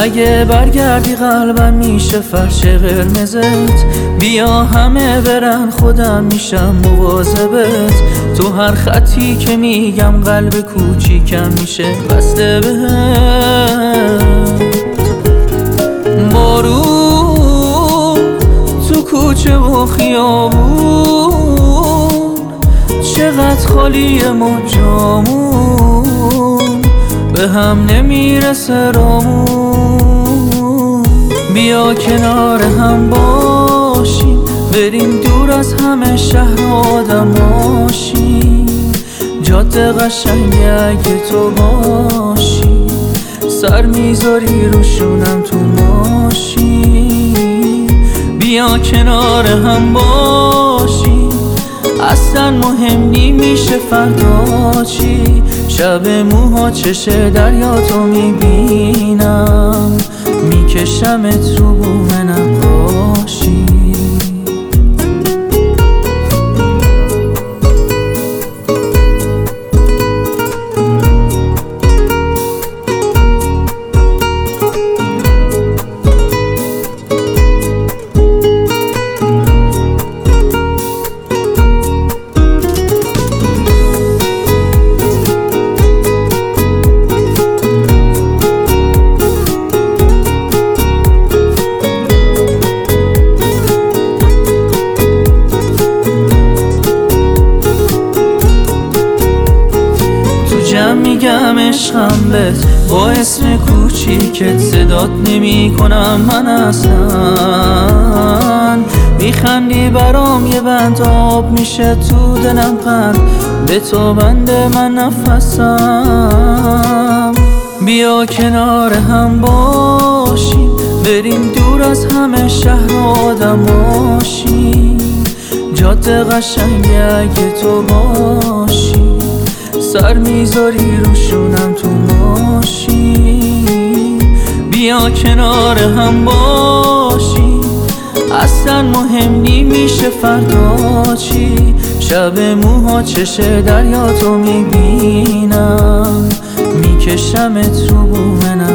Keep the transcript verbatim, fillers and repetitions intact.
اگه برگردی قلبم میشه فرش قرمزت. بیا همه برن خودم میشم مواظبت. تو هر خطی که میگم قلب کوچیکم میشه بسته بهت. بارون تو کوچه و خیابون چقدر خالیه ما جامون، به هم نمیرسه رامون. بیا کنار هم باشیم بریم دور از همه شهر آدماشیم. جاده قشنگه اگه تو باشی، سر میذاری روشونم تو ماشین. بیا کنار هم باشیم اصلا مهم نمیشه فردا چی. شب موها چشه دریا تو میبینم، میکشمت رو بوم نقاشی. میگم عشقم بهت با اسم کوچیکت، صدات نمی کنم من اصلا. میخندی برام یه بند آب میشه تو دلم قند، به تو بند من نفسم. بیا کنار هم باشیم بریم دور از همه شهر آدماشیم. جاده قشنگه اگه تو باشی، سر میذاری روشونم تو ماشین. بیا کنار هم باشی اصلا مهم نمیشه فردا چی. شب موها چشه دریا تو میبینم، میکشمت رو بوم